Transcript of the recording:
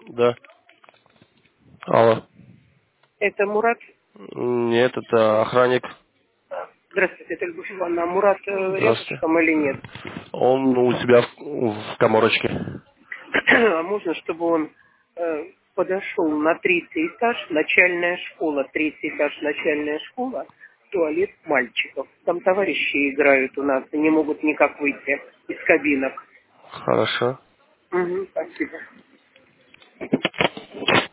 Да. Алло. Это Мурат. Нет, это охранник. Здравствуйте, это Любовь Ивановна. А Мурат Здравствуйте. рядышком или нет? Он у себя в коморочке. А можно, чтобы он подошел на третий этаж, начальная школа, третий этаж, начальная школа, туалет мальчиков. Там товарищи играют у нас и не могут никак выйти из кабинок. Хорошо. Угу, спасибо.